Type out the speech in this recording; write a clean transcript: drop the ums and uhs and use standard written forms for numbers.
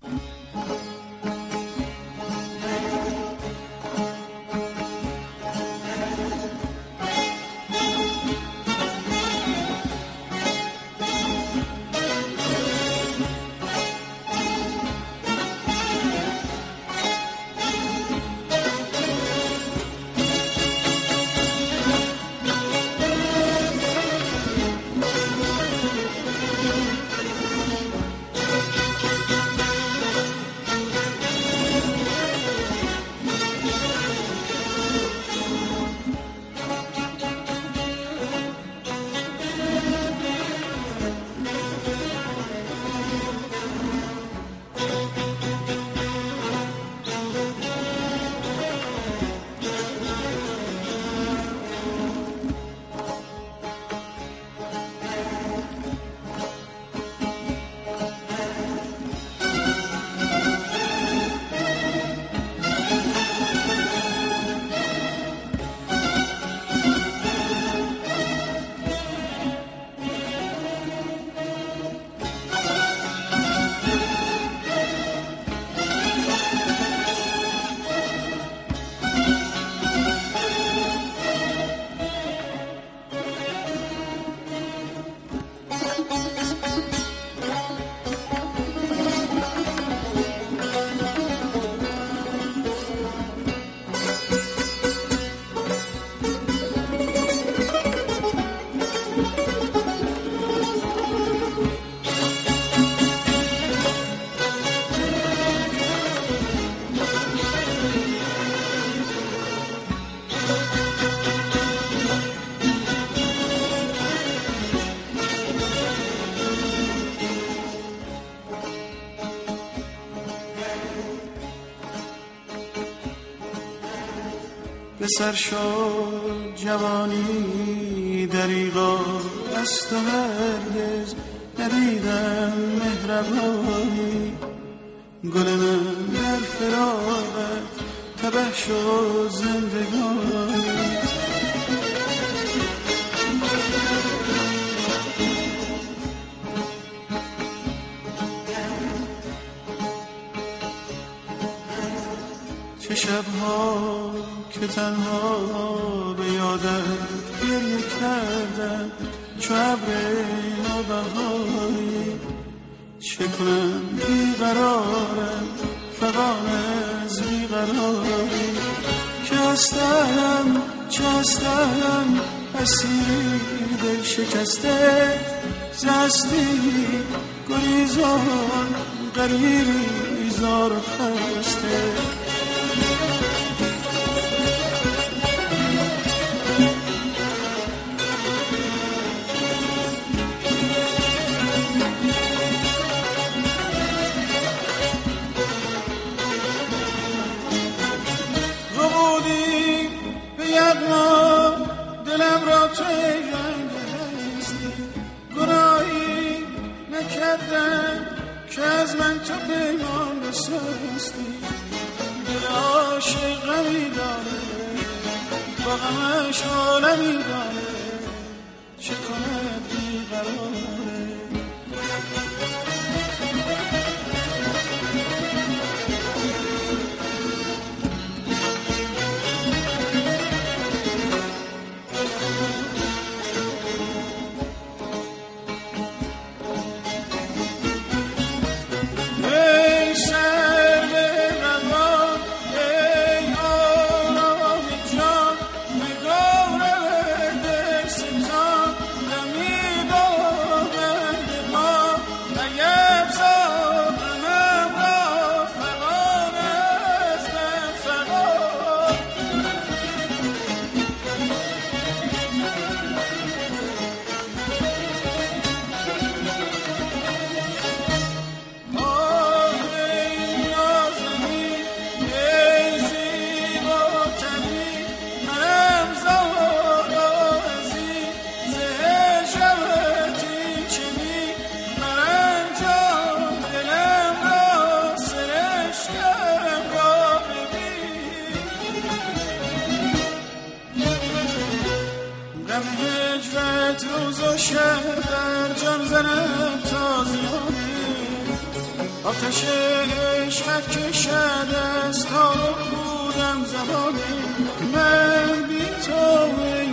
به سر شد جوانی دریغا از تو هرگز ندیدم مهربانی. گل من در فراقت تبه شد زندگانی. چه شبها که تنها به یادت گریه کردم چو ابر نوبهاری. چه کنم بیقرارم فغان از بیقراری. که هستم چه هستم اسیر دل شکسته زستی گریزان غریبی زار خسته. دلم را تو رنگستی گناهی نکردم که از من تو پیمان بسستی. دل عاشق غمی داره با غمش عالمی داره چه کند بیقراره. آتش عشقت کشد از تا بودم زبانه من بی تو